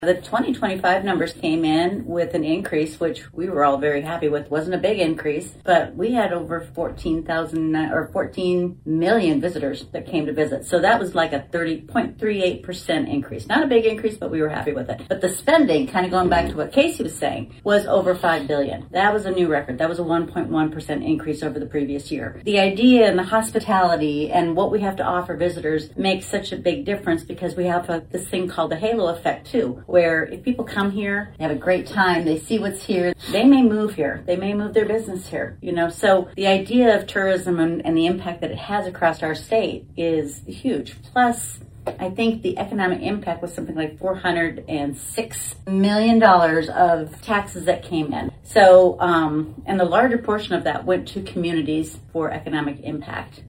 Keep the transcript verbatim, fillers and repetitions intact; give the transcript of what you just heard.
The twenty twenty-five numbers came in with an increase, which we were all very happy with. Wasn't a big increase, but we had over fourteen thousand or fourteen million visitors that came to visit. So that was like a thirty point three eight percent increase. Not a big increase, but we were happy with it. But the spending, kind of going back to what Casey was saying, was over five billion dollars. That was a new record. That was a one point one percent increase over the previous year. The idea and the hospitality and what we have to offer visitors makes such a big difference because we have a, this thing called the halo effect too, where if people come here, they have a great time, they see what's here, they may move here, they may move their business here, you know. So the idea of tourism and, and the impact that it has across our state is huge. Plus, I think the economic impact was something like four hundred six million dollars of taxes that came in. So, um, and the larger portion of that went to communities for economic impact.